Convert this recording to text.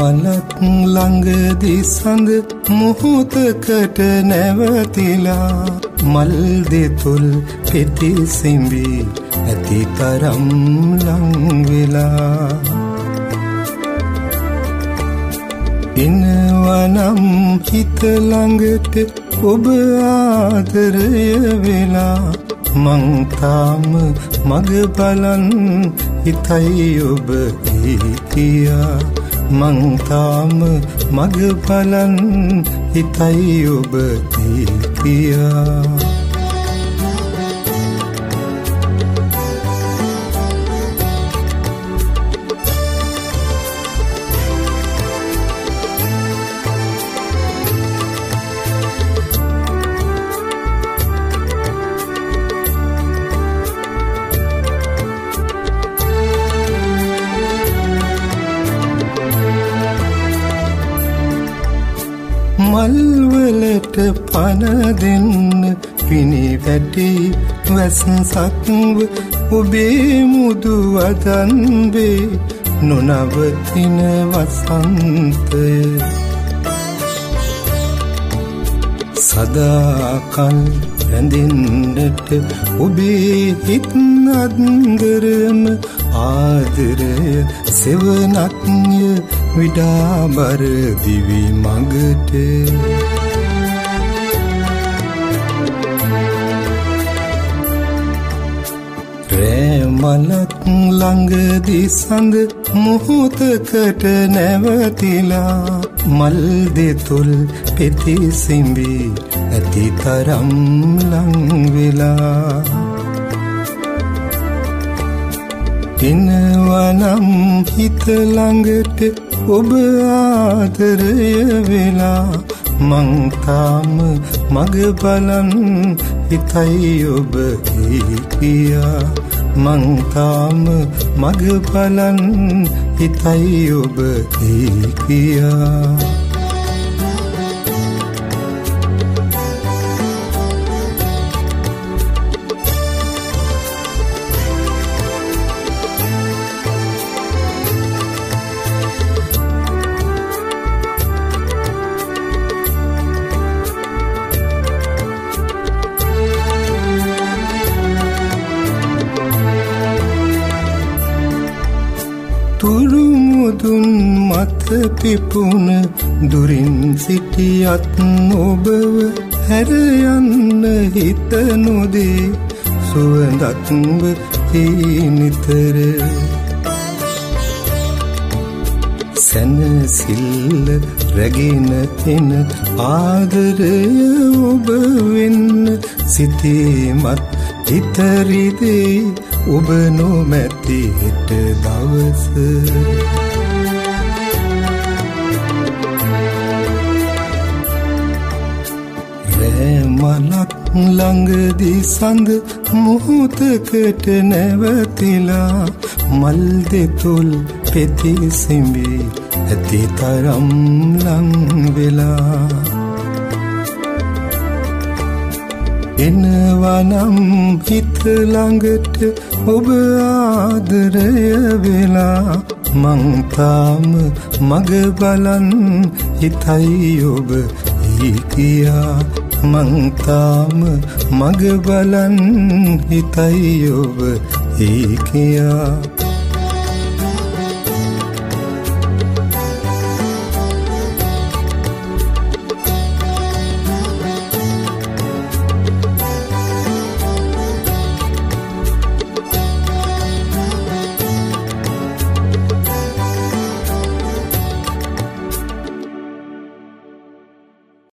මලක් ළඟදී සඳ මොහොතකට නැවතිලා මල් දෙතොල් පෙති සිඹී ඇති තරම් ලං වෙලා එනවනම් හිත ළඟට ඔබ ආදරය වෙලා මං තාම මග බලන් හිතයි ඔබ කියා මං තාම මග බලන් හිතයි ඔබ කියා මල්වලට පන දෙන්න පිණි වැටි වැස්සක්ව ඔබේ මුදු වදන් වේ නොනවතින වසන්තය සදාකල් රැඳෙන්නට ඔබේ හිත් අන්දරම ආදරය සෙවනක්ය විඩාබර දිවි මඟට රෑ මලක් ළඟදී සඳ මොහොතකට නැවතිලා මල් දෙතොල් පෙති සිඹී ඇති තරම් ලං වෙලා එනවනම් හිත ළඟට ඔබ ආදරය වෙලා මං තාම මග බලන් හිතයි ඔබ කියා මං තාම මග බලන් හිතයි ඔබ කියා තුරුමුදුන් මත පිපුන දුරින් සිටියත් ඔබව හැර යන්න හිත නොදේ සුවඳක්ව නිතර සැනසිල්ල රැගෙන එන ආදරය ඔබ වෙන්න සිතීමත් ඉතරිදේ ඔබ නොමැති හෙට දවස රෑ මලක් ළඟදී සඳ මොහොතකට නැවතිලා මල් දෙතොල් පෙති සිඹී ඇති තරම් ලං වෙලා එනවනම් හිත ළඟට ඔබ ආදරය වෙලා මං තාම මග බලන් හිතයි ඔබ කියා මං තාම මග බලන් හිතයි ඔබ කියා